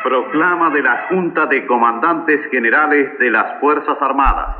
Proclama de la Junta de Comandantes Generales de las Fuerzas Armadas.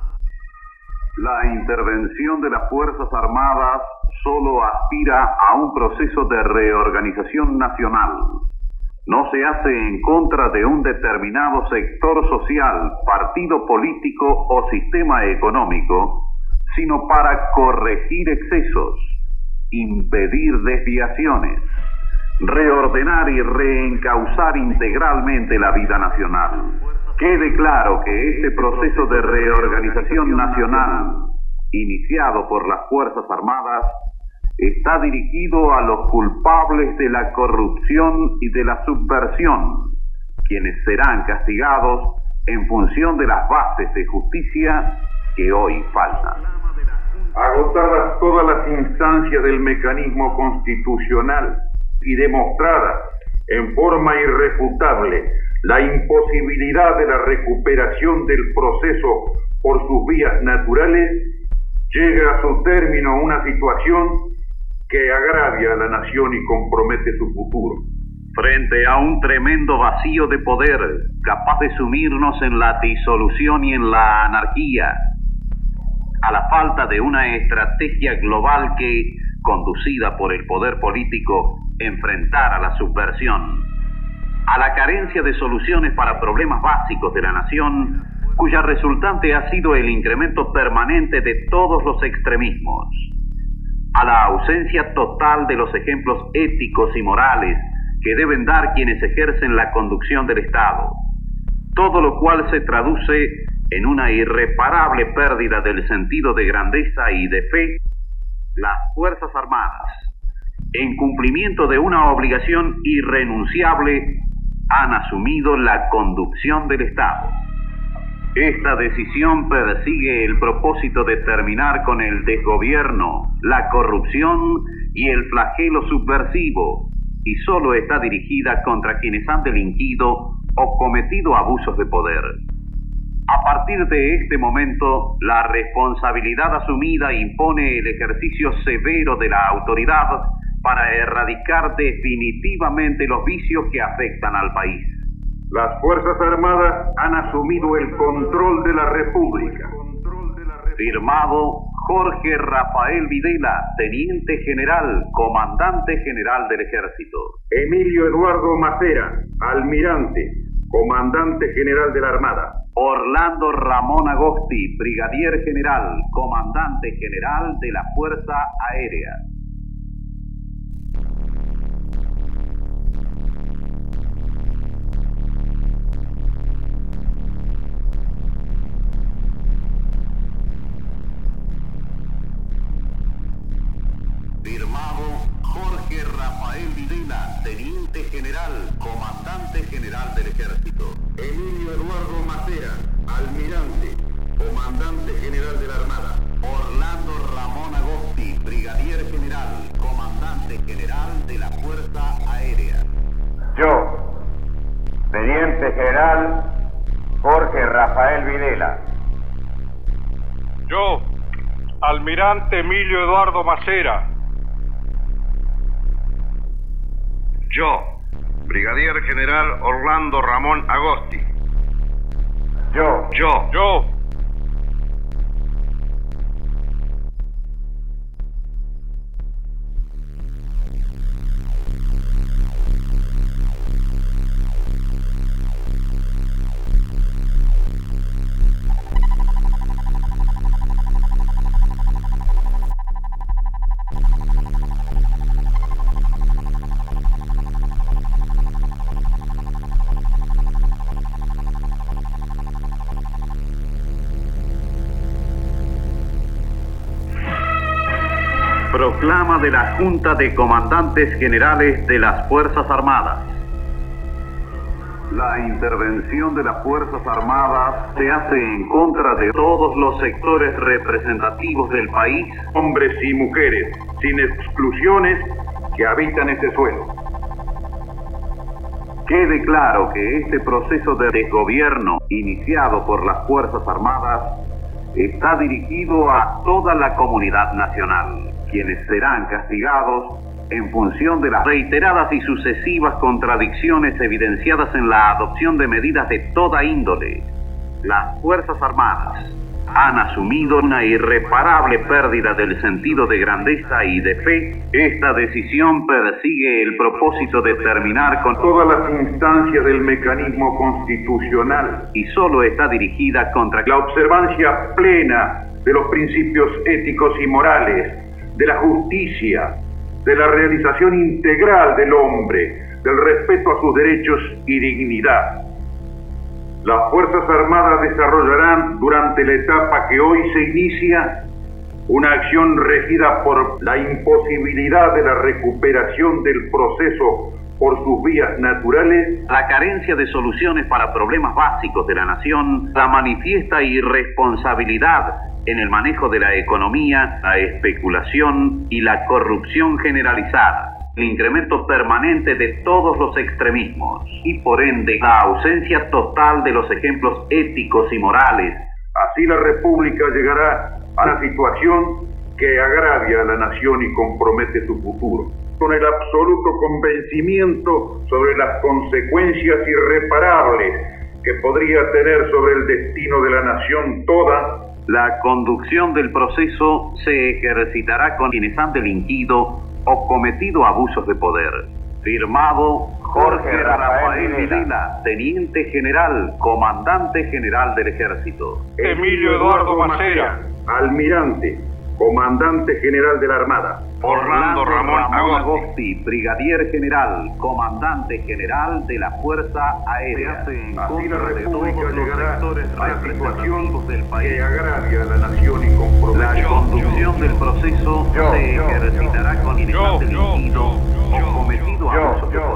La intervención de las Fuerzas Armadas solo aspira a un proceso de reorganización nacional. No se hace en contra de un determinado sector social, partido político o sistema económico, sino para corregir excesos, impedir desviaciones, reordenar y reencauzar integralmente la vida nacional. Quede claro que este proceso de reorganización nacional, iniciado por las Fuerzas Armadas, está dirigido a los culpables de la corrupción y de la subversión, quienes serán castigados en función de las bases de justicia que hoy faltan. Agotadas todas las instancias del mecanismo constitucional y demostrada en forma irrefutable la imposibilidad de la recuperación del proceso por sus vías naturales, llega a su término una situación que agravia a la nación y compromete su futuro. Frente a un tremendo vacío de poder, capaz de sumirnos en la disolución y en la anarquía, a la falta de una estrategia global que, conducida por el poder político, enfrentara la subversión, a la carencia de soluciones para problemas básicos de la nación, cuya resultante ha sido el incremento permanente de todos los extremismos, a la ausencia total de los ejemplos éticos y morales que deben dar quienes ejercen la conducción del Estado, todo lo cual se traduce en una irreparable pérdida del sentido de grandeza y de fe. Las Fuerzas Armadas, en cumplimiento de una obligación irrenunciable, han asumido la conducción del Estado. Esta decisión persigue el propósito de terminar con el desgobierno, la corrupción y el flagelo subversivo, y solo está dirigida contra quienes han delinquido o cometido abusos de poder. A partir de este momento, la responsabilidad asumida impone el ejercicio severo de la autoridad para erradicar definitivamente los vicios que afectan al país. Las Fuerzas Armadas han asumido el control de la República. Firmado Jorge Rafael Videla, Teniente General, Comandante General del Ejército. Emilio Eduardo Macera, Almirante, Comandante General de la Armada. Orlando Ramón Agosti, Brigadier General, Comandante General de la Fuerza Aérea. Firmado Jorge Rafael Videla, Teniente General, Comandante General del Ejército. Emilio Eduardo Macera, Almirante, Comandante General de la Armada. Orlando Ramón Agosti, Brigadier General, Comandante General de la Fuerza Aérea. Yo, Teniente General Jorge Rafael Videla. Yo, Almirante Emilio Eduardo Macera. Yo, Brigadier General Orlando Ramón Agosti. Yo. Proclama de la Junta de Comandantes Generales de las Fuerzas Armadas. La intervención de las Fuerzas Armadas se hace en contra de todos los sectores representativos del país, Hombres y mujeres, sin exclusiones, que habitan este suelo. Quede claro que este proceso de desgobierno iniciado por las Fuerzas Armadas está dirigido a toda la comunidad nacional, quienes serán castigados en función de las reiteradas y sucesivas contradicciones evidenciadas en la adopción de medidas de toda índole, las Fuerzas Armadas han asumido una irreparable pérdida del sentido de grandeza y de fe. Esta decisión persigue el propósito de terminar con todas las instancias del mecanismo constitucional y solo está dirigida contra la observancia plena de los principios éticos y morales, de la justicia, de la realización integral del hombre, del respeto a sus derechos y dignidad. Las Fuerzas Armadas desarrollarán durante la etapa que hoy se inicia una acción regida por la imposibilidad de la recuperación del proceso por sus vías naturales, la carencia de soluciones para problemas básicos de la nación, la manifiesta irresponsabilidad en el manejo de la economía, la especulación y la corrupción generalizada, el incremento permanente de todos los extremismos y por ende la ausencia total de los ejemplos éticos y morales. Así la República llegará a la situación que agravia a la nación y compromete su futuro, con el absoluto convencimiento sobre las consecuencias irreparables que podría tener sobre el destino de la nación toda. La conducción del proceso se ejercitará con quienes han delinquido o cometido abusos de poder. Firmado Jorge Rafael Videla, Teniente General, Comandante General del Ejército. Emilio Eduardo Macera, Almirante, Comandante General de la Armada. Orlando Ramón Agosti, Brigadier General, Comandante General de la Fuerza Aérea. Así la República llegará a la situación del país que agravia a la nación y compromete. La conducción del proceso se ejercitará con quienes han delinquido o cometido abusos de